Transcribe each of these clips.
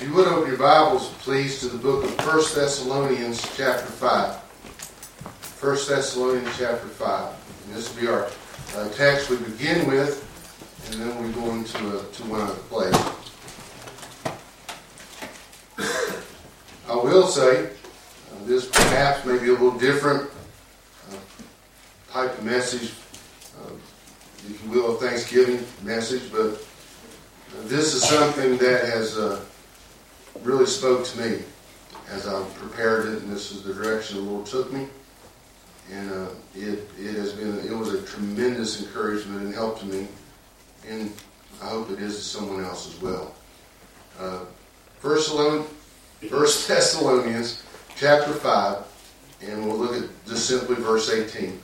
If you would open your Bibles, please, to the book of 1 Thessalonians chapter 5. 1 Thessalonians chapter 5. And this will be our text we begin with, and then we go into one other place. I will say, this perhaps may be a little different type of message, if you will, a Thanksgiving message, but this is something that has really spoke to me as I prepared it, and this is the direction the Lord took me. And it was a tremendous encouragement and help to me, and I hope it is to someone else as well. 1 Thessalonians chapter 5, and we'll look at just simply verse 18.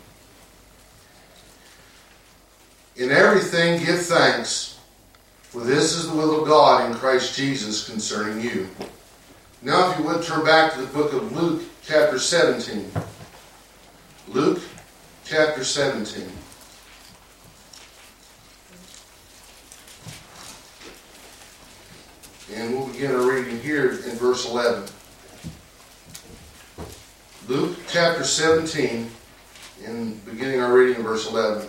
In everything give thanks, for this is the will of God in Christ Jesus concerning you. Now if you would turn back to the book of Luke chapter 17. Luke chapter 17. And we'll begin our reading here in verse 11. Luke chapter 17, and beginning our reading in verse 11.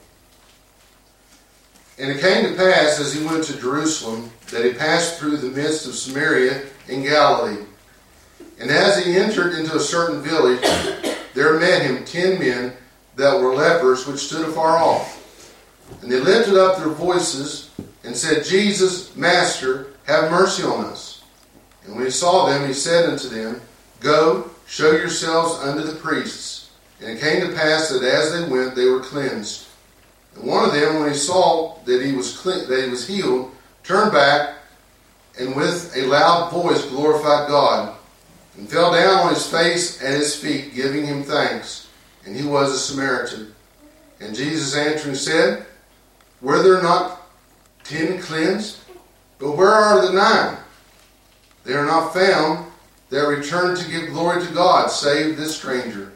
And it came to pass, as he went to Jerusalem, that he passed through the midst of Samaria and Galilee. And as he entered into a certain village, there met him 10 men that were lepers, which stood afar off. And they lifted up their voices and said, Jesus, Master, have mercy on us. And when he saw them, he said unto them, Go, show yourselves unto the priests. And it came to pass that as they went, they were cleansed. And one of them, when he saw that he was healed, turned back, and with a loud voice glorified God, and fell down on his face at his feet, giving him thanks. And he was a Samaritan. And Jesus answering said, Were there not 10 cleansed? But where are the 9? They are not found that returned to give glory to God, save this stranger.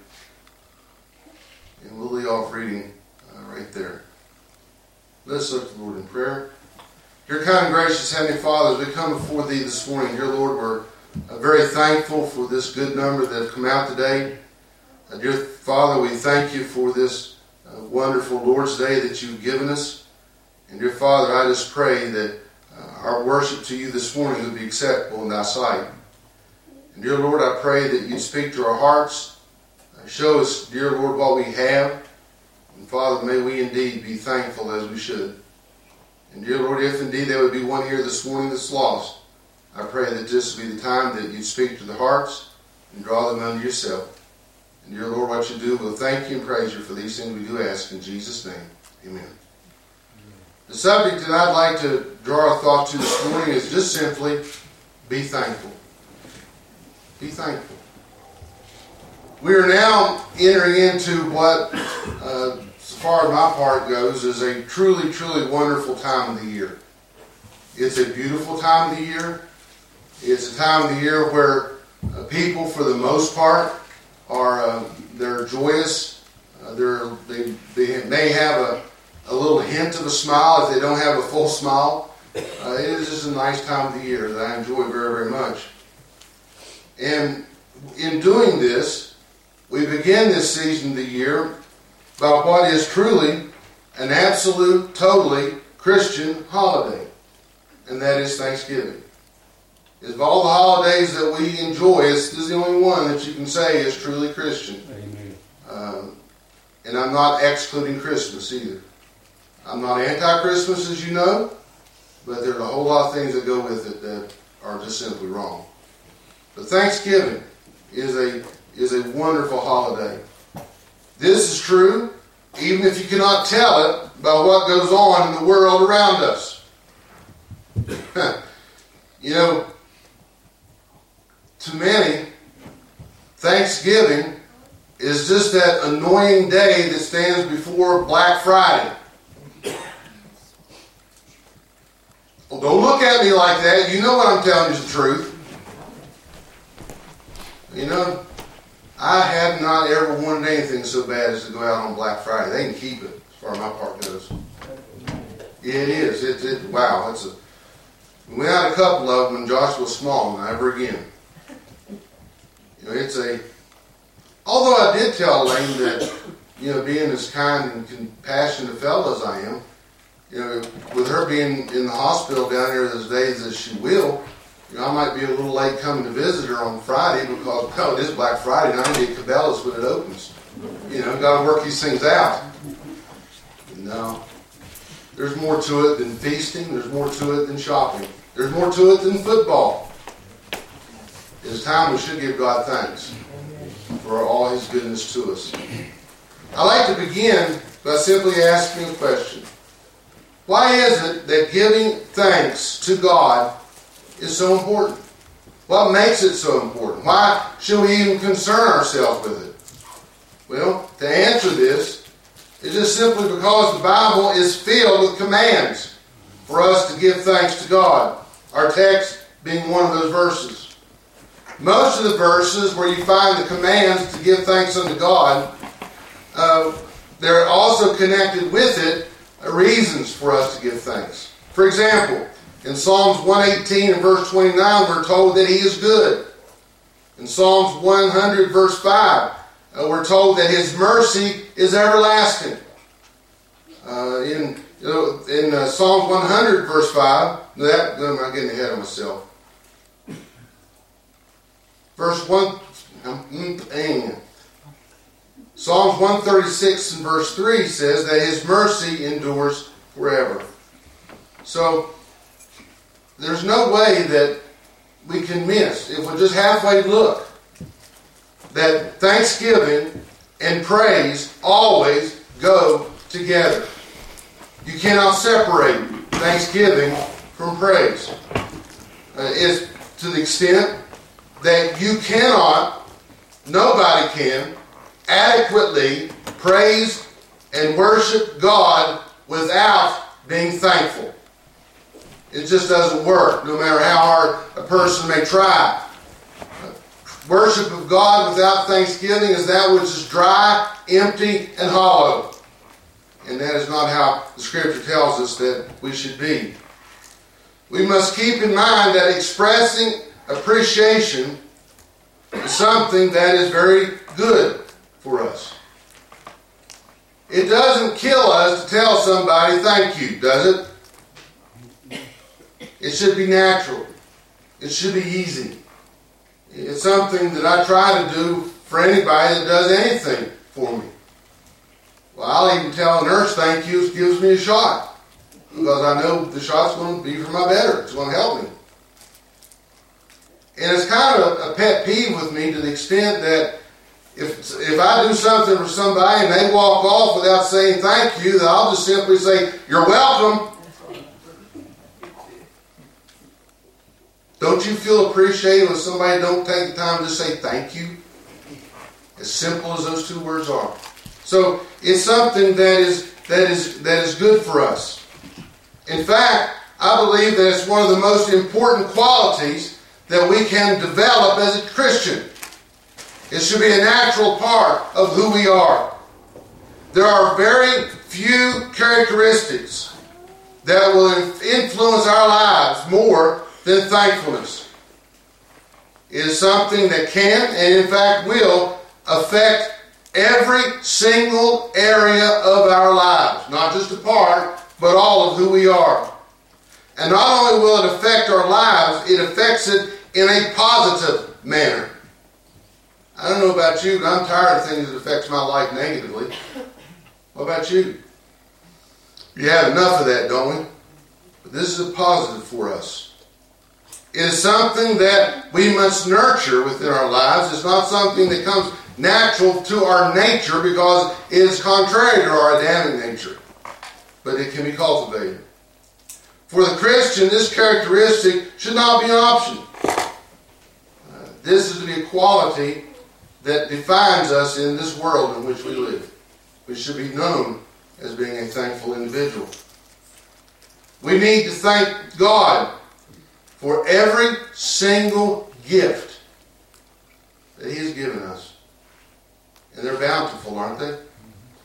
And we'll leave off reading right there. Let's look to the Lord in prayer. Dear kind and gracious Heavenly Father, as we come before Thee this morning, dear Lord, we're very thankful for this good number that have come out today. Dear Father, we thank You for this wonderful Lord's Day that You've given us. And dear Father, I just pray that our worship to You this morning would be acceptable in Thy sight. And dear Lord, I pray that You'd speak to our hearts. Show us, dear Lord, what we have. And Father, may we indeed be thankful as we should. And dear Lord, if indeed there would be one here this morning that's lost, I pray that this would be the time that You'd speak to the hearts and draw them unto Yourself. And dear Lord, what You do, we'll thank You and praise You for these things we do ask in Jesus' name. Amen. The subject that I'd like to draw our thought to this morning is just simply, be thankful. Be thankful. We are now entering into what, so far as my part goes, is a truly, truly wonderful time of the year. It's a beautiful time of the year. It's a time of the year where people, for the most part, they're joyous. They may have a little hint of a smile if they don't have a full smile. It is just a nice time of the year that I enjoy very, very much. And in doing this, we begin this season of the year by what is truly an absolute, totally Christian holiday, and that is Thanksgiving. Of all the holidays that we enjoy, this is the only one that you can say is truly Christian. Amen. And I'm not excluding Christmas either. I'm not anti-Christmas, as you know, but there's a whole lot of things that go with it that are just simply wrong. But Thanksgiving is a wonderful holiday. This is true even if you cannot tell it by what goes on in the world around us. You know, to many, Thanksgiving is just that annoying day that stands before Black Friday. Well, don't look at me like that. You know what I'm telling you is the truth. You know, I have not ever wanted anything so bad as to go out on Black Friday. They can keep it, as far as my part goes. It is. Wow. We had a couple of them when Josh was small, never again. Although I did tell Elaine that, being as kind and compassionate a fellow as I am, with her being in the hospital down here those days as she will, I might be a little late coming to visit her on Friday because, it is Black Friday and I need Cabela's when it opens. Got to work these things out. No. There's more to it than feasting. There's more to it than shopping. There's more to it than football. It's time we should give God thanks for all His goodness to us. I like to begin by simply asking a question. Why is it that giving thanks to God is so important? What makes it so important? Why should we even concern ourselves with it? Well, to answer this, it's just simply because the Bible is filled with commands for us to give thanks to God. Our text being one of those verses. Most of the verses where you find the commands to give thanks unto God, they're also connected with it reasons for us to give thanks. For example, in Psalms 118 and verse 29, we're told that He is good. In Psalms 100 verse 5, we're told that His mercy is everlasting. In Psalms 100 verse 5, I'm not getting ahead of myself. Verse 1, Psalms 136 and verse 3 says that His mercy endures forever. So, there's no way that we can miss, if we just halfway look, that thanksgiving and praise always go together. You cannot separate thanksgiving from praise. It's to the extent that you cannot, nobody can, adequately praise and worship God without being thankful. It just doesn't work, no matter how hard a person may try. Worship of God without thanksgiving is that which is dry, empty, and hollow. And that is not how the Scripture tells us that we should be. We must keep in mind that expressing appreciation is something that is very good for us. It doesn't kill us to tell somebody thank you, does it? It should be natural. It should be easy. It's something that I try to do for anybody that does anything for me. Well, I'll even tell a nurse thank you if gives me a shot. Because I know the shot's going to be for my better. It's going to help me. And it's kind of a pet peeve with me to the extent that if I do something for somebody and they walk off without saying thank you, then I'll just simply say, "You're welcome." Don't you feel appreciated when somebody don't take the time to say thank you? As simple as those two words are. So it's something that is good for us. In fact, I believe that it's one of the most important qualities that we can develop as a Christian. It should be a natural part of who we are. There are very few characteristics that will influence our lives more than thankfulness. It is something that can, and in fact will, affect every single area of our lives. Not just a part, but all of who we are. And not only will it affect our lives, it affects it in a positive manner. I don't know about you, but I'm tired of things that affects my life negatively. What about you? We have enough of that, don't we? But this is a positive for us. It is something that we must nurture within our lives. It's not something that comes natural to our nature because it is contrary to our Adamic nature. But it can be cultivated. For the Christian, this characteristic should not be an option. This is to be a quality that defines us in this world in which we live. We should be known as being a thankful individual. We need to thank God for every single gift that He has given us. And they're bountiful, aren't they?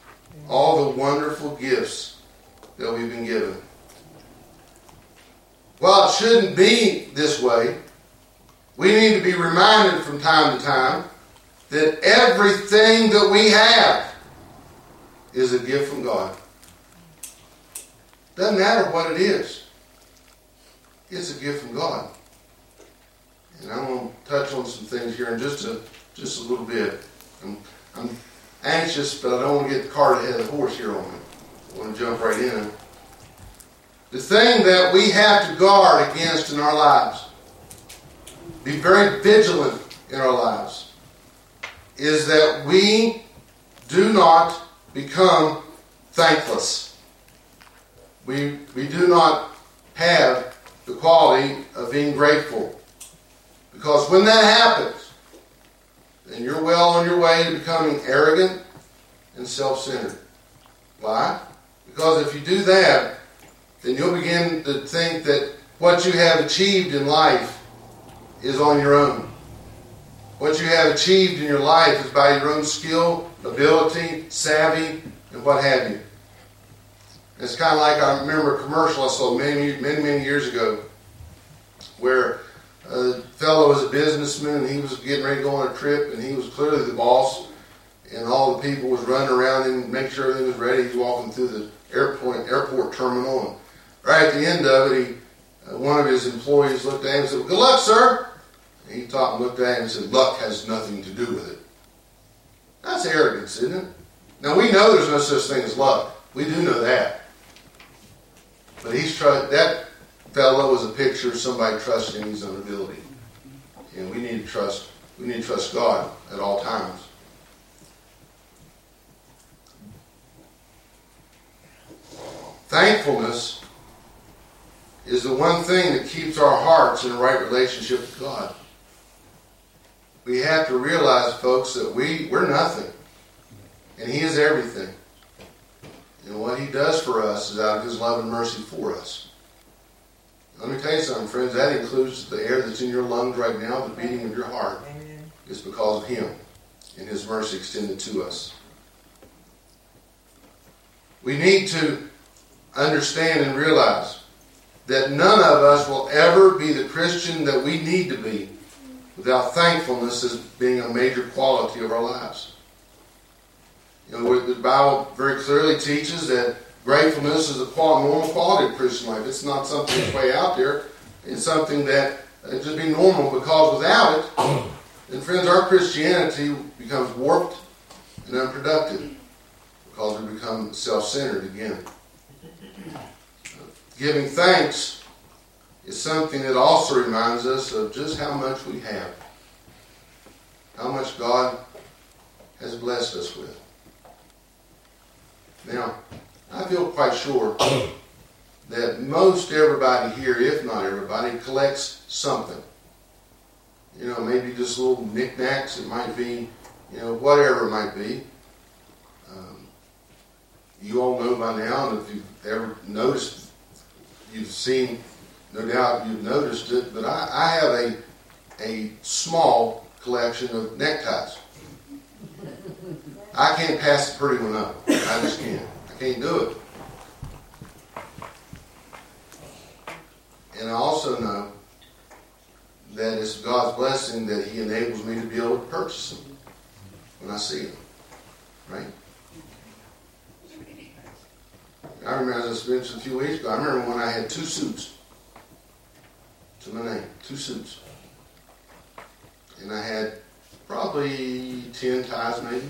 All the wonderful gifts that we've been given. while it shouldn't be this way, we need to be reminded from time to time that everything that we have is a gift from God. Doesn't matter what it is. It's a gift from God. And I'm going to touch on some things here in just a little bit. I'm anxious, but I don't want to get the cart ahead of the horse here on me. I want to jump right in. The thing that we have to guard against in our lives, be very vigilant in our lives, is that we do not become thankless. We do not have the quality of being grateful. Because when that happens, then you're well on your way to becoming arrogant and self-centered. Why? Because if you do that, then you'll begin to think that what you have achieved in life is on your own. What you have achieved in your life is by your own skill, ability, savvy, and what have you. It's kind of like, I remember a commercial I saw many years ago where a fellow was a businessman and he was getting ready to go on a trip, and he was clearly the boss, and all the people was running around him, making sure everything was ready. He's walking through the airport terminal, and right at the end of it, one of his employees looked at him and said, "Good luck, sir." And he looked at him and said, "Luck has nothing to do with it." That's arrogance, isn't it? Now, we know there's no such thing as luck. We do know that. But that fellow was a picture of somebody trusting his own ability. And we need to trust God at all times. Thankfulness is the one thing that keeps our hearts in the right relationship with God. We have to realize, folks, that we're nothing. And He is everything. And what He does for us is out of His love and mercy for us. Let me tell you something, friends. That includes the air that's in your lungs right now, the beating of your heart. It's because of Him and His mercy extended to us. We need to understand and realize that none of us will ever be the Christian that we need to be without thankfulness as being a major quality of our lives. The Bible very clearly teaches that gratefulness is a normal quality of Christian life. It's not something that's way out there. It's something that just be normal, because without it, then friends, our Christianity becomes warped and unproductive because we become self-centered again. Giving thanks is something that also reminds us of just how much we have, how much God has blessed us with. Now, I feel quite sure that most everybody here, if not everybody, collects something. Maybe just little knickknacks. It might be, whatever it might be. You all know by now, and if you've ever noticed, you've seen, no doubt you've noticed it, but I have a small collection of neckties. I can't pass the pretty one up. I just can't. I can't do it. And I also know that it's God's blessing that He enables me to be able to purchase them when I see them. Right? I remember, as I mentioned a few weeks ago, I remember when I had 2 suits to my name. 2 suits. And I had probably 10 ties maybe.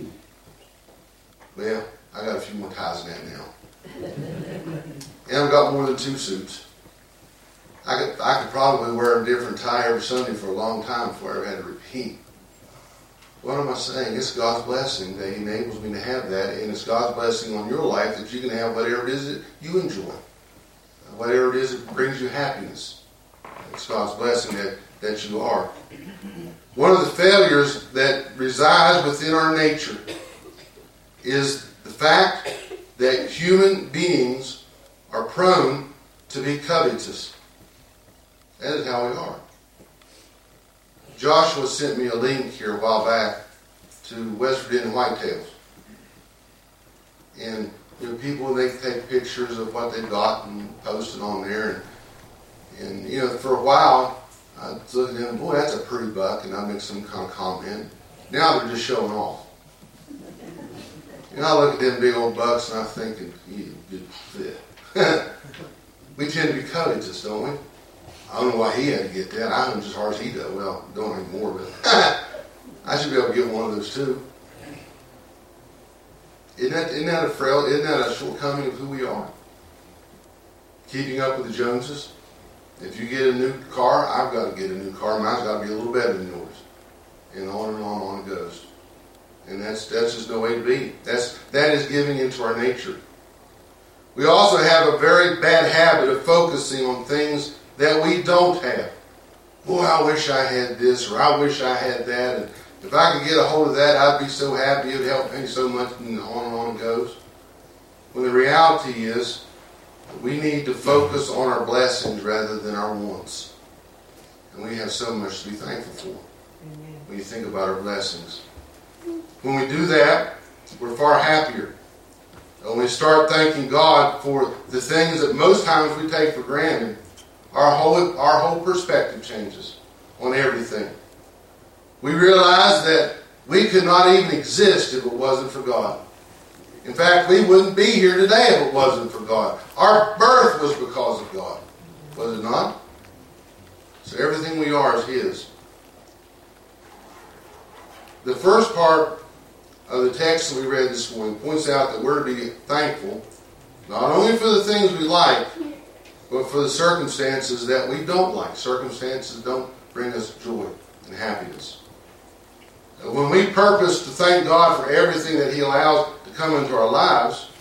Well, I got a few more ties than that now. And I've got more than 2 suits. I could probably wear a different tie every Sunday for a long time before I ever had to repeat. What am I saying? It's God's blessing that He enables me to have that, and it's God's blessing on your life that you can have whatever it is that you enjoy. Whatever it is that brings you happiness. It's God's blessing that you are. One of the failures that resides within our nature is the fact that human beings are prone to be covetous. That is how we are. Joshua sent me a link here a while back to West Virginia whitetails. And people, they take pictures of what they've got and post it on there. And, for a while, I was looking at them, boy, that's a pretty buck, and I'd make some kind of comment. Now they're just showing off. I look at them big old bucks, and I'm thinking, you good fit. We tend to be covetous, don't we? I don't know why he had to get that. I hunt just as hard as he does. Well, don't anymore, but I should be able to get one of those too. Isn't that a shortcoming of who we are? Keeping up with the Joneses. If you get a new car, I've got to get a new car. Mine's got to be a little better than yours. And on it goes. And that's just no way to be. That is giving into our nature. We also have a very bad habit of focusing on things that we don't have. Boy, I wish I had this, or I wish I had that, and if I could get a hold of that, I'd be so happy. It would help me so much, and on it goes. When the reality is, we need to focus on our blessings rather than our wants. And we have so much to be thankful for. Amen. When you think about our blessings. When we do that, we're far happier. When we start thanking God for the things that most times we take for granted, our whole perspective changes on everything. We realize that we could not even exist if it wasn't for God. In fact, we wouldn't be here today if it wasn't for God. Our birth was because of God. Was it not? So everything we are is His. The first part of the text that we read this morning points out that we're to be thankful, not only for the things we like, but for the circumstances that we don't like. Circumstances don't bring us joy and happiness. When we purpose to thank God for everything that He allows to come into our lives,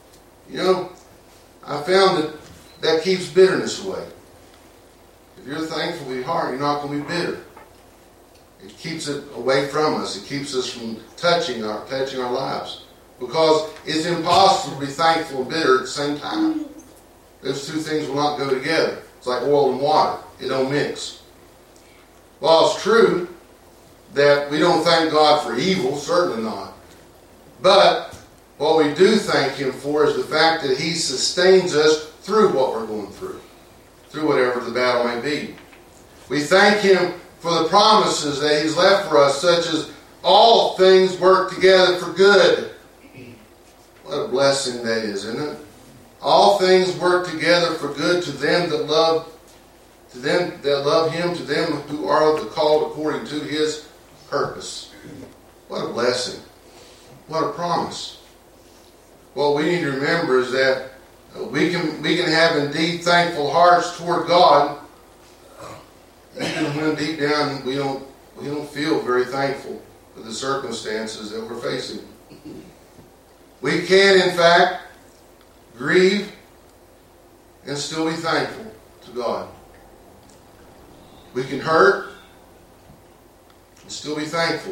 I found that keeps bitterness away. If you're thankful in your heart, you're not going to be bitter. It keeps it away from us. It keeps us from touching our lives. Because it's impossible to be thankful and bitter at the same time. Those two things will not go together. It's like oil and water. It don't mix. While it's true that we don't thank God for evil, certainly not. But what we do thank Him for is the fact that He sustains us through what we're going through whatever the battle may be. We thank Him for the promises that He's left for us, such as all things work together for good. What a blessing that is, isn't it? All things work together for good to them that love Him, to them who are the called according to His purpose. What a blessing. What a promise. What we need to remember is that we can have indeed thankful hearts toward God, even when deep down we don't feel very thankful for the circumstances that we're facing. We can, in fact, grieve and still be thankful to God. We can hurt and still be thankful.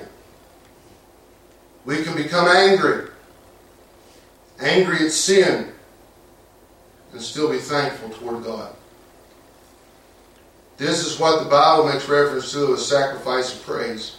We can become angry at sin, and still be thankful toward God. This is what the Bible makes reference to as sacrifice of praise.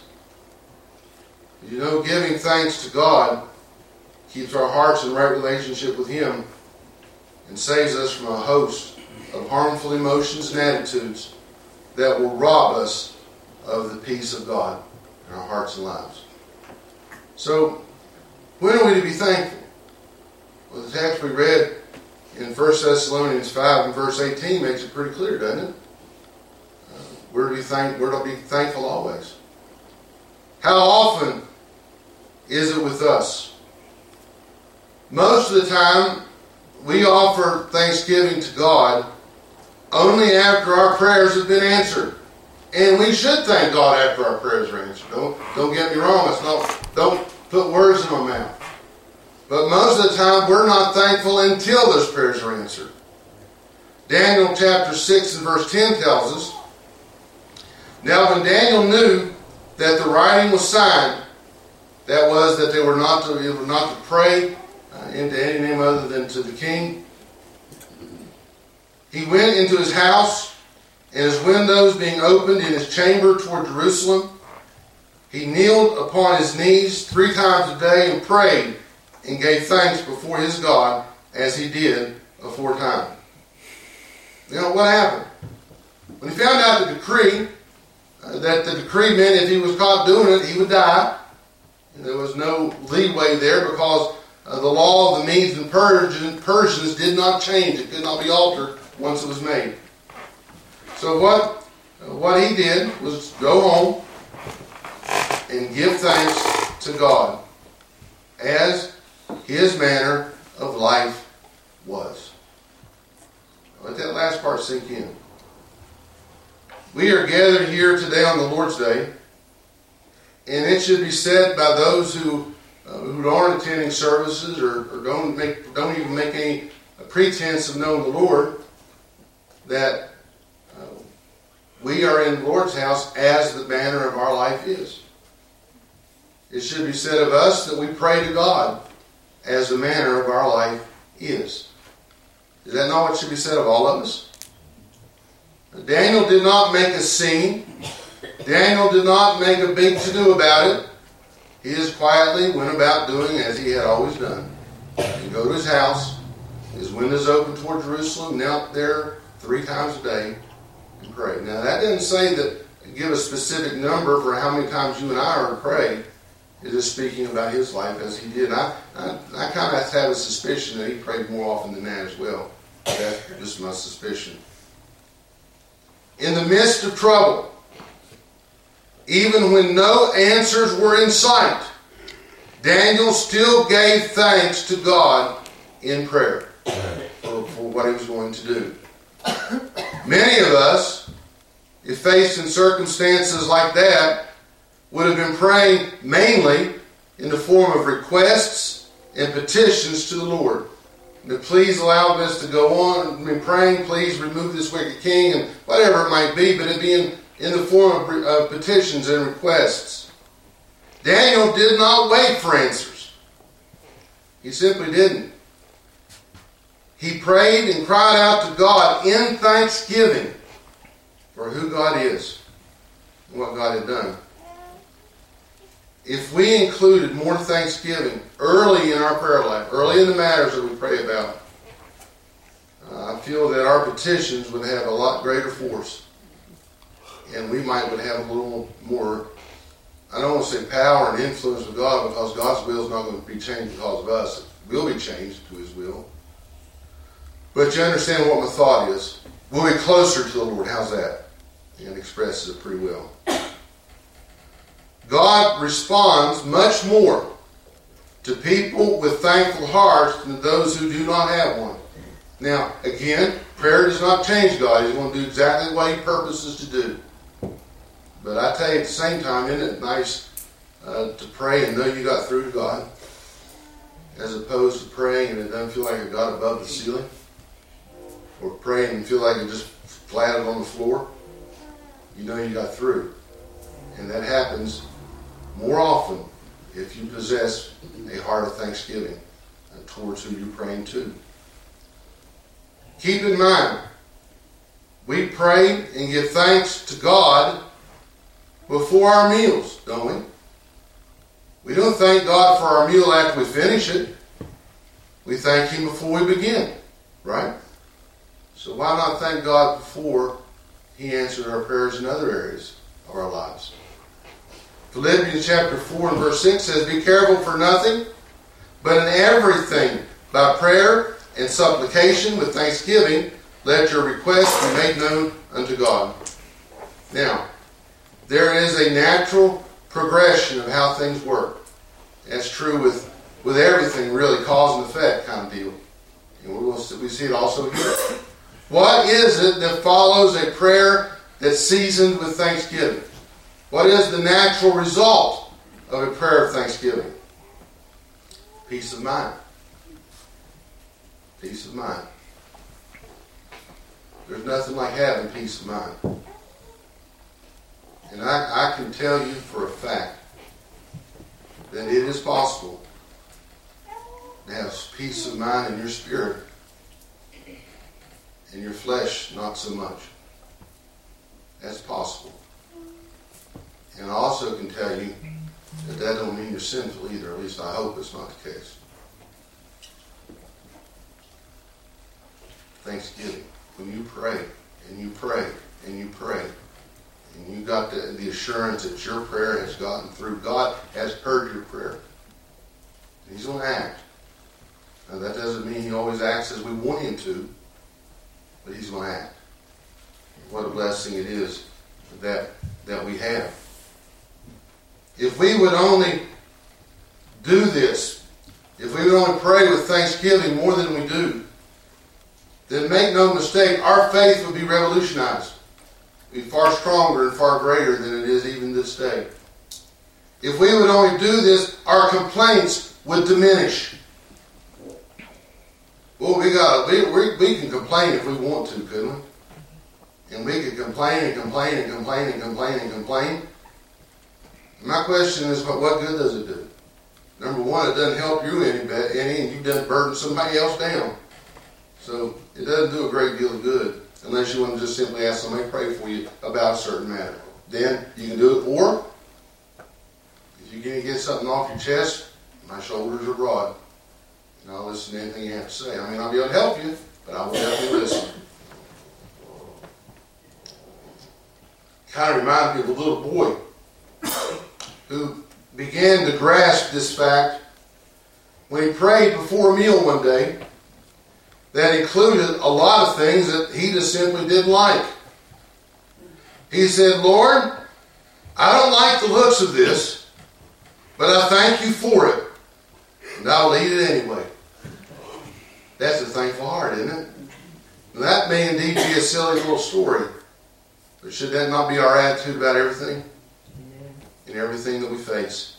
Giving thanks to God keeps our hearts in right relationship with Him and saves us from a host of harmful emotions and attitudes that will rob us of the peace of God in our hearts and lives. So, when are we to be thankful? Well, the text we read in 1 Thessalonians 5 and verse 18 makes it pretty clear, doesn't it? We're to be thankful always. How often is it with us? Most of the time, we offer thanksgiving to God only after our prayers have been answered. And we should thank God after our prayers are answered. Don't get me wrong. Don't put words in my mouth. But most of the time, we're not thankful until those prayers are answered. Daniel chapter 6 and verse 10 tells us, now when Daniel knew that the writing was signed, that was that they were not to pray into any name other than to the king, he went into his house, and his windows being opened in his chamber toward Jerusalem, he kneeled upon his knees 3 times a day and prayed and gave thanks before his God as he did aforetime. What happened? When he found out the decree, that the decree meant if he was caught doing it, he would die. And there was no leeway there because the law of the Medes and Persians did not change. It could not be altered once it was made. So what he did was go home and give thanks to God as his manner of life was. Let that last part sink in. We are gathered here today on the Lord's Day, and it should be said by those who aren't attending services or don't even make any pretense of knowing the Lord, that we are in the Lord's house as the manner of our life is. It should be said of us that we pray to God as the manner of our life is. Is that not what should be said of all of us? Daniel did not make a scene. Daniel did not make a big to-do about it. He just quietly went about doing as he had always done. He'd go to his house, his windows open toward Jerusalem, knelt there 3 times a day and prayed. Now that doesn't say that, give a specific number for how many times you and I are to pray. It is speaking about his life as he did. I kind of have a suspicion that he prayed more often than that as well. That's just my suspicion. In the midst of trouble, even when no answers were in sight, Daniel still gave thanks to God in prayer for what he was going to do. Many of us, if faced in circumstances like that, would have been praying mainly in the form of requests and petitions to the Lord. That please allow this to go on. I mean, praying, please remove this wicked king, and whatever it might be, but it be in the form of petitions and requests. Daniel did not wait for answers. He simply didn't. He prayed and cried out to God in thanksgiving for who God is and what God had done. If we included more thanksgiving early in our prayer life, early in the matters that we pray about, I feel that our petitions would have a lot greater force. And we would have a little more, I don't want to say power and influence with God, because God's will is not going to be changed because of us. It will be changed to his will. But you understand what my thought is. We'll be closer to the Lord. How's that? And it expresses it pretty well. God responds much more to people with thankful hearts than those who do not have one. Now, again, prayer does not change God. He's going to do exactly what he purposes to do. But I tell you at the same time, isn't it nice to pray and know you got through to God, as opposed to praying and it doesn't feel like it got above the ceiling, or praying and feel like it just flatted on the floor? You know you got through. And that happens more often if you possess a heart of thanksgiving towards who you're praying to. Keep in mind, we pray and give thanks to God before our meals, don't we? We don't thank God for our meal after we finish it. We thank him before we begin, right? So why not thank God before he answered our prayers in other areas of our lives? Philippians chapter 4 and verse 6 says, "Be careful for nothing, but in everything, by prayer and supplication with thanksgiving, let your requests be made known unto God." Now, there is a natural progression of how things work. That's true with everything, really, cause and effect kind of deal. And we see it also here. What is it that follows a prayer that's seasoned with thanksgiving? What is the natural result of a prayer of thanksgiving? Peace of mind. Peace of mind. There's nothing like having peace of mind. And I can tell you for a fact that it is possible to have peace of mind in your spirit, in your flesh not so much. That's possible. And I also can tell you that don't mean you're sinful either. At least I hope it's not the case. Thanksgiving. When you pray, and you pray, and you pray. And you got the assurance that your prayer has gotten through. God has heard your prayer. And He's going to act. Now that doesn't mean He always acts as we want Him to, but He's going to act. What a blessing it is that we have. If we would only do this, if we would only pray with thanksgiving more than we do, then make no mistake, our faith would be revolutionized. Be far stronger and far greater than it is even this day. If we would only do this, our complaints would diminish. Well, we can complain if we want to, couldn't we? And we could complain and complain and complain and complain and complain. My question is, what good does it do? Number one, it doesn't help you any, and you doesn't burden somebody else down. So it doesn't do a great deal of good unless you want to just simply ask somebody to pray for you about a certain matter. Then you can do it. Or if you can get something off your chest, my shoulders are broad, and I'll listen to anything you have to say. I may not be able to help you, but I will definitely listen. Kind of reminds me of a little boy who began to grasp this fact when he prayed before a meal one day that included a lot of things that he just simply didn't like. He said, Lord, I don't like the looks of this, but I thank you for it, and I'll eat it anyway. That's a thankful heart, isn't it? And that may indeed be a silly little story, but should that not be our attitude about everything? In everything that we face.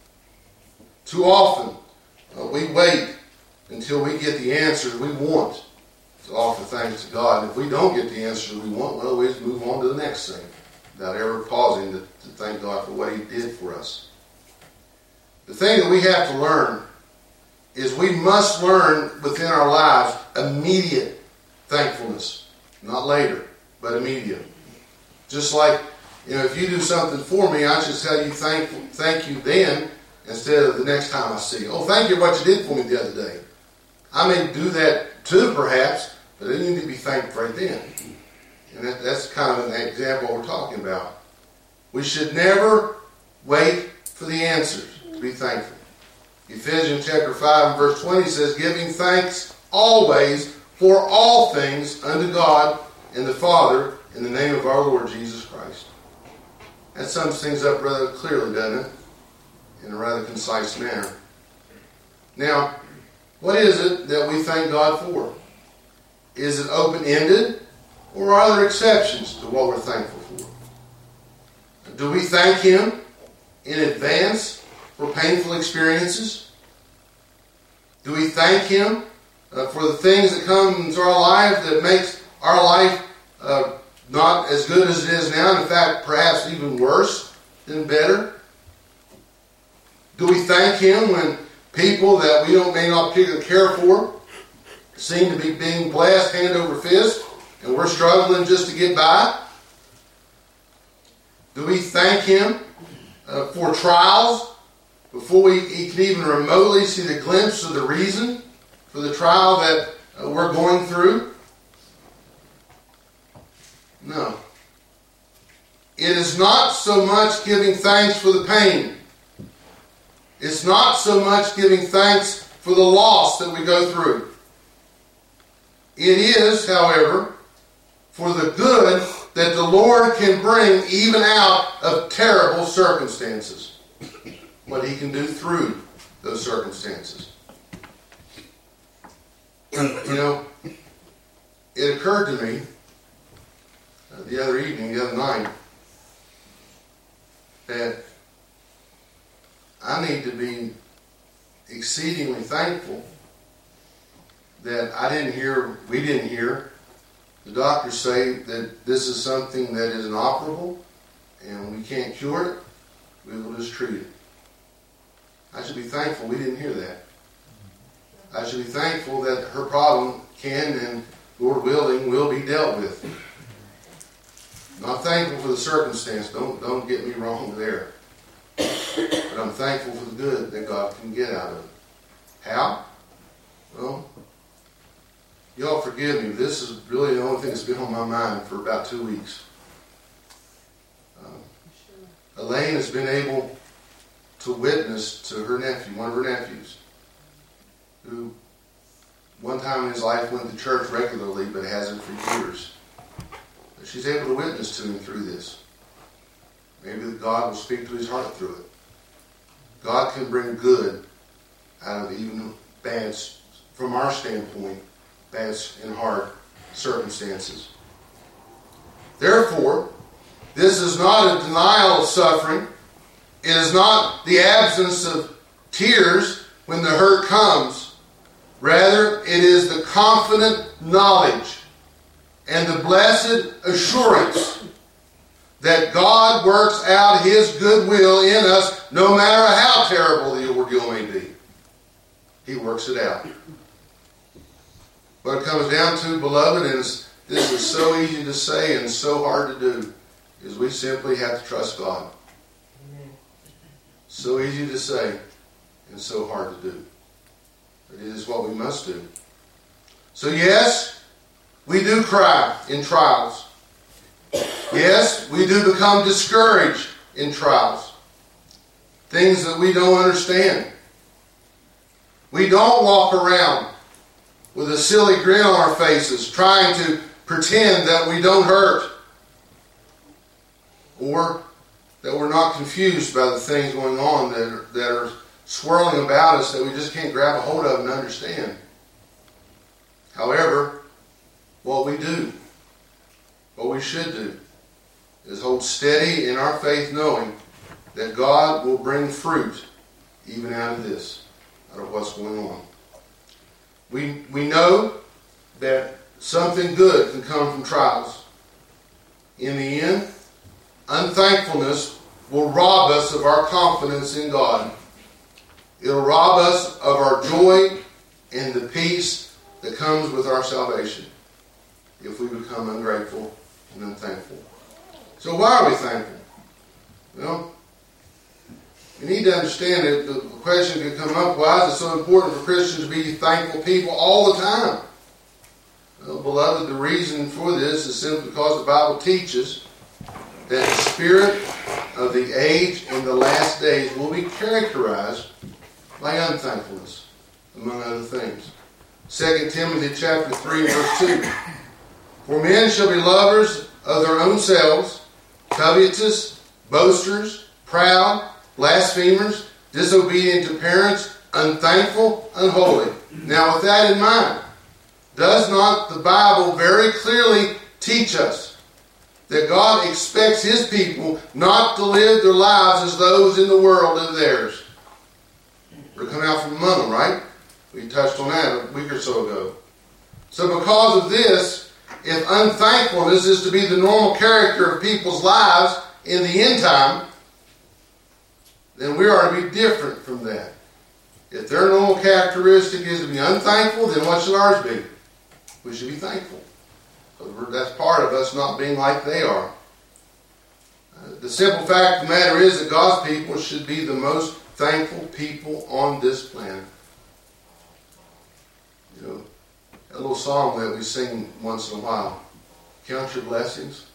Too often, we wait until we get the answers we want to offer thanks to God. And if we don't get the answers we want, well, we just move on to the next thing without ever pausing to thank God for what He did for us. The thing that we have to learn is we must learn within our lives immediate thankfulness. Not later, but immediate. Just like, if you do something for me, I should tell you thank you then instead of the next time I see you. Oh, thank you for what you did for me the other day. I may do that too, perhaps, but it need to be thanked right then. And that's kind of an example we're talking about. We should never wait for the answers to be thankful. Ephesians chapter 5 and verse 20 says, giving thanks always for all things unto God and the Father in the name of our Lord Jesus Christ. That sums things up rather clearly, doesn't it? In a rather concise manner. Now, what is it that we thank God for? Is it open-ended, or are there exceptions to what we're thankful for? Do we thank Him in advance for painful experiences? Do we thank Him for the things that come into our life that makes our life not as good as it is now, in fact, perhaps even worse than better? Do we thank Him when people that we may not particularly care for seem to be being blessed hand over fist and we're struggling just to get by? Do we thank Him for trials before we can even remotely see the glimpse of the reason for the trial that we're going through? No. It is not so much giving thanks for the pain. It's not so much giving thanks for the loss that we go through. It is, however, for the good that the Lord can bring even out of terrible circumstances. What He can do through those circumstances. It occurred to me the other night, that I need to be exceedingly thankful that we didn't hear the doctors say that this is something that is inoperable and we can't cure it, we will just treat it. I should be thankful we didn't hear that. I should be thankful that her problem can and, Lord willing, will be dealt with. Not thankful for the circumstance, don't get me wrong there. But I'm thankful for the good that God can get out of it. How? Well, y'all forgive me, this is really the only thing that's been on my mind for about 2 weeks. Elaine has been able to witness to her nephew, one of her nephews, who one time in his life went to church regularly but hasn't for years. But she's able to witness to him through this. Maybe God will speak to his heart through it. God can bring good out of even bad, from our standpoint, bad and hard circumstances. Therefore, this is not a denial of suffering. It is not the absence of tears when the hurt comes. Rather, it is the confident knowledge and the blessed assurance that God works out His good will in us no matter how terrible the ordeal may be. He works it out. What it comes down to, beloved, is this is so easy to say and so hard to do, is we simply have to trust God. So easy to say and so hard to do. But it is what we must do. So yes, we do cry in trials. Yes, we do become discouraged in trials. Things that we don't understand. We don't walk around with a silly grin on our faces trying to pretend that we don't hurt. Or that we're not confused by the things going on that are swirling about us that we just can't grab a hold of and understand. However, what we do, what we should do, is hold steady in our faith, knowing that God will bring fruit even out of this, out of what's going on. We know that something good can come from trials. In the end, unthankfulness will rob us of our confidence in God. It'll rob us of our joy and the peace that comes with our salvation if we become ungrateful and unthankful. So why are we thankful? Well, you need to understand that the question could come up, why is it so important for Christians to be thankful people all the time? Well, beloved, the reason for this is simply because the Bible teaches that the spirit of the age and the last days will be characterized by unthankfulness, among other things. 2 Timothy chapter 3, verse 2. For men shall be lovers of their own selves, covetous, boasters, proud, blasphemers, disobedient to parents, unthankful, unholy. Now with that in mind, does not the Bible very clearly teach us that God expects His people not to live their lives as those in the world live theirs? We're coming out from among them, right? We touched on that a week or so ago. So because of this, if unthankfulness is to be the normal character of people's lives in the end time, then we are to be different from that. If their normal characteristic is to be unthankful, then what should ours be? We should be thankful. That's part of us not being like they are. The simple fact of the matter is that God's people should be the most thankful people on this planet. You know, a little song that we sing once in a while. Count your blessings.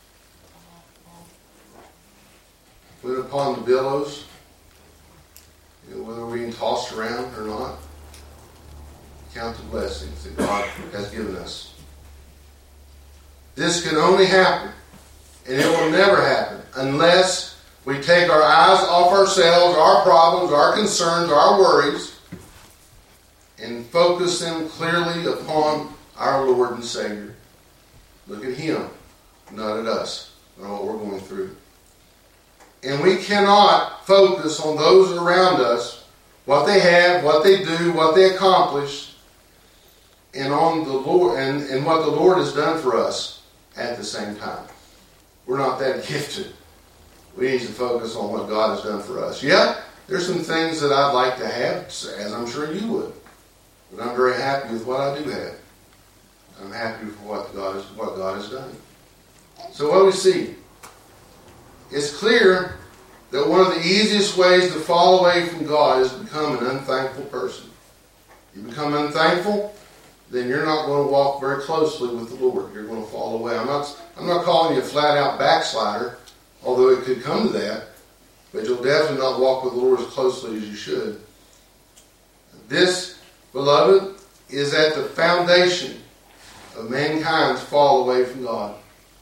When upon the billows, you know, whether we're being tossed around or not, count the blessings that God has given us. This can only happen, and it will never happen, unless we take our eyes off ourselves, our problems, our concerns, our worries, and focus them clearly upon our Lord and Savior. Look at Him, not at us, not what we're going through. And we cannot focus on those around us, what they have, what they do, what they accomplish, and on the Lord and what the Lord has done for us at the same time. We're not that gifted. We need to focus on what God has done for us. Yeah, there's some things that I'd like to have, as I'm sure you would. But I'm very happy with what I do have. I'm happy with what God has done. So what do we see? It's clear that one of the easiest ways to fall away from God is to become an unthankful person. You become unthankful, then you're not going to walk very closely with the Lord. You're going to fall away. I'm not calling you a flat-out backslider, although it could come to that. but you'll definitely not walk with the Lord as closely as you should. This, beloved, is at the foundation of mankind's fall away from God.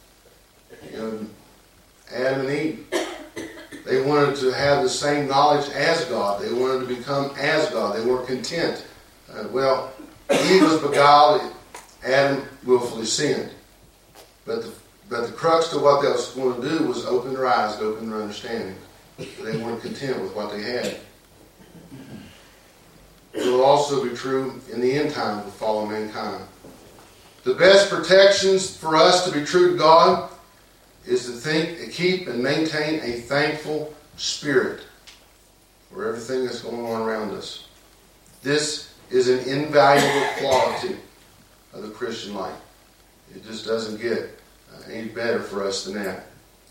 Adam and Eve, they wanted to have the same knowledge as God. They wanted to become as God. They weren't content. Eve was beguiled. Adam willfully sinned. But the crux to what that was going to do was open their eyes, open their understanding. They weren't content with what they had. It will also be true in the end time of the fall of mankind. The best protections for us to be true to God is to keep and maintain a thankful spirit for everything that's going on around us. This is an invaluable quality of the Christian life. It just doesn't get any better for us than that.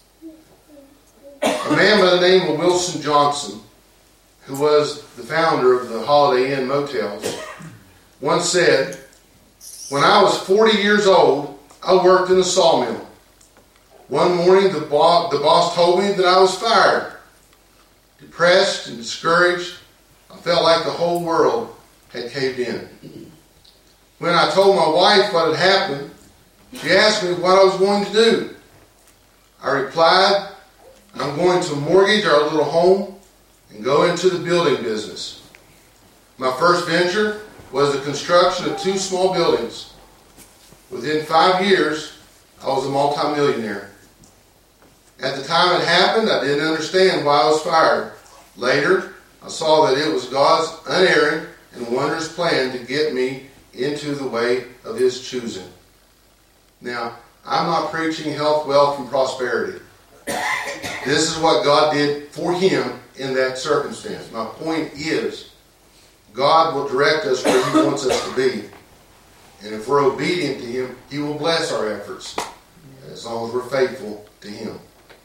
A man by the name of Wilson Johnson, who was the founder of the Holiday Inn Motels, once said, "When I was 40 years old, I worked in a sawmill. One morning, the boss told me that I was fired. Depressed and discouraged, I felt like the whole world had caved in. When I told my wife what had happened, she asked me what I was going to do. I replied, I'm going to mortgage our little home and go into the building business. My first venture was the construction of 2 small buildings. Within 5 years, I was a multimillionaire. At the time it happened, I didn't understand why I was fired. Later, I saw that it was God's unerring and wondrous plan to get me into the way of His choosing." Now, I'm not preaching health, wealth, and prosperity. This is what God did for him in that circumstance. My point is, God will direct us where He wants us to be. And if we're obedient to Him, He will bless our efforts, as long as we're faithful to Him.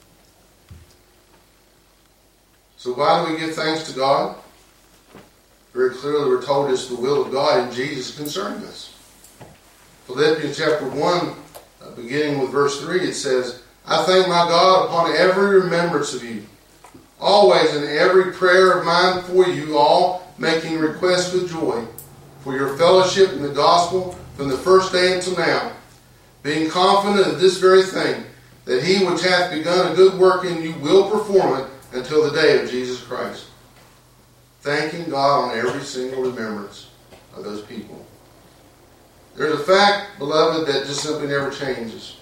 So why do we give thanks to God? Very clearly we're told it's the will of God and Jesus concerning us. Philippians chapter 1, beginning with verse 3, it says, "I thank my God upon every remembrance of you, always in every prayer of mine for you all, making request with joy, for your fellowship in the gospel from the first day until now, being confident of this very thing, that He which hath begun a good work in you will perform it until the day of Jesus Christ." Thanking God on every single remembrance of those people. There's a fact, beloved, that just simply never changes.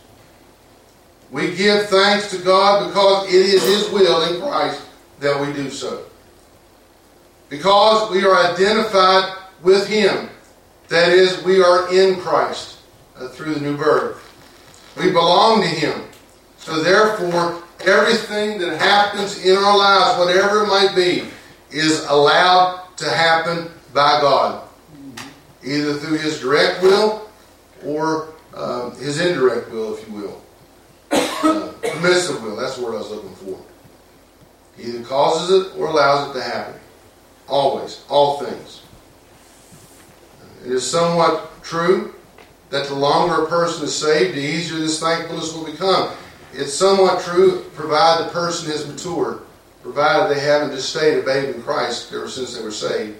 We give thanks to God because it is His will in Christ that we do so. Because we are identified with Him. That is, we are in Christ through the new birth. We belong to Him. So therefore, everything that happens in our lives, whatever it might be, is allowed to happen by God. Either through His direct will or His indirect will, if you will. Permissive will, that's the word I was looking for. He either causes it or allows it to happen. Always, all things. It is somewhat true that the longer a person is saved, the easier this thankfulness will become. It's somewhat true provided the person is mature, provided they haven't just stayed a babe in Christ ever since they were saved.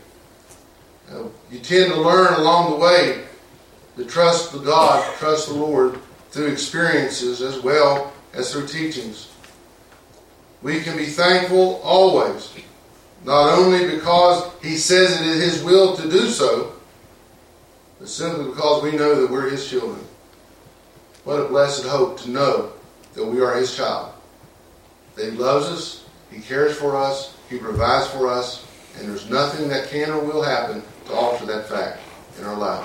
You tend to learn along the way to trust the God, trust the Lord through experiences as well as through teachings. We can be thankful always, not only because He says it is His will to do so, but simply because we know that we're His children. What a blessed hope to know that we are His child. That He loves us, He cares for us, He provides for us, and there's nothing that can or will happen to alter that fact in our lives.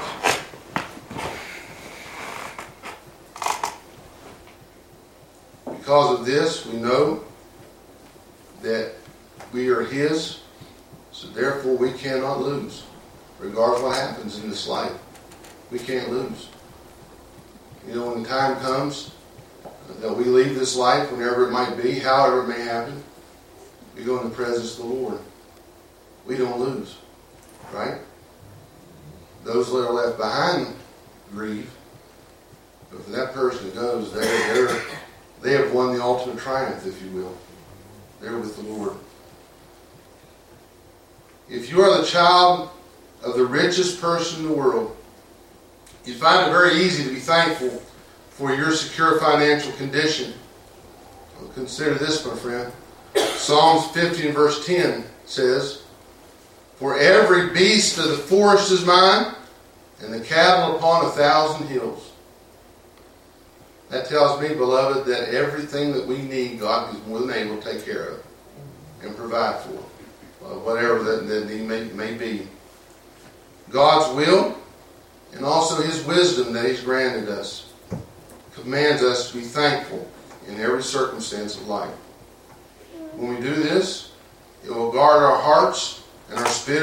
Because of this, we know that we are His, so therefore we cannot lose. Regardless of what happens in this life, we can't lose. When the time comes that we leave this life, whenever it might be, however it may happen, we go in the presence of the Lord. We don't lose. Right? Those that are left behind grieve. But for that person who goes, they have won the ultimate triumph, if you will. there with the Lord. If you are the child of the richest person in the world, you find it very easy to be thankful for your secure financial condition. Well, consider this, my friend. Psalms 50 and verse 10 says, "For every beast of the forest is mine, and the cattle upon 1,000 hills." That tells me, beloved, that everything that we need, God is more than able to take care of and provide for, whatever that need may be. God's will and also His wisdom that He's granted us commands us to be thankful in every circumstance of life. When we do this, it will guard our hearts and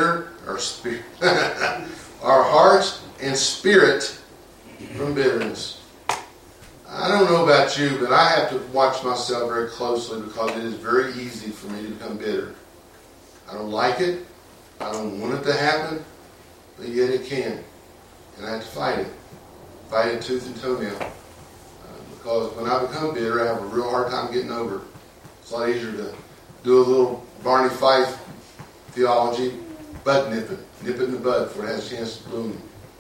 our hearts and spirit from bitterness. I don't know about you, but I have to watch myself very closely because it is very easy for me to become bitter. I don't like it. I don't want it to happen, but yet it can. And I have to fight it. Fight it tooth and toenail. Because when I become bitter, I have a real hard time getting over it. It's a lot easier to do a little Barney Fife theology, bud nip it. Nip it in the bud before it has a chance to bloom.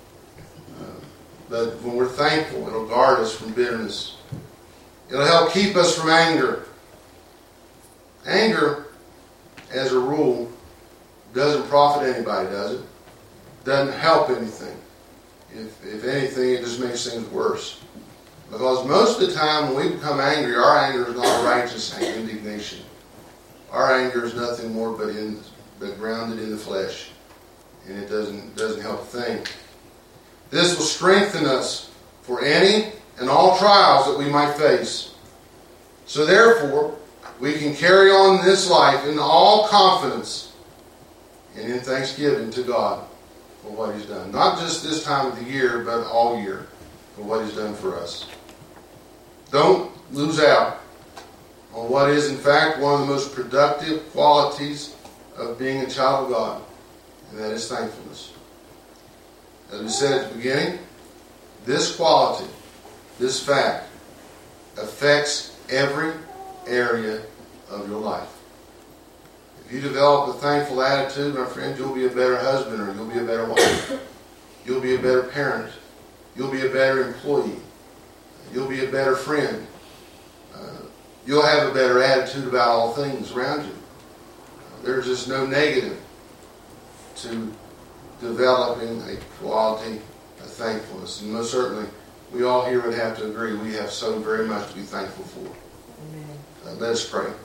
But when we're thankful, it'll guard us from bitterness. It'll help keep us from anger. Anger, as a rule, doesn't profit anybody, does it? Doesn't help anything. If anything, it just makes things worse. Because most of the time when we become angry, our anger is not a righteous indignation. Our anger is nothing more but grounded in the flesh. And it doesn't help a thing. This will strengthen us for any and all trials that we might face. So therefore, we can carry on this life in all confidence and in thanksgiving to God for what He's done. Not just this time of the year, but all year for what He's done for us. Don't lose out on what is, in fact, one of the most productive qualities of being a child of God, and that is thankfulness. As we said at the beginning, this quality, this fact, affects every area of your life. If you develop a thankful attitude, my friend, you'll be a better husband, or you'll be a better wife. You'll be a better parent. You'll be a better employee. You'll be a better friend. You'll have a better attitude about all things around you. There's just no negative to developing a quality of thankfulness. And most certainly, we all here would have to agree we have so very much to be thankful for. Let us pray.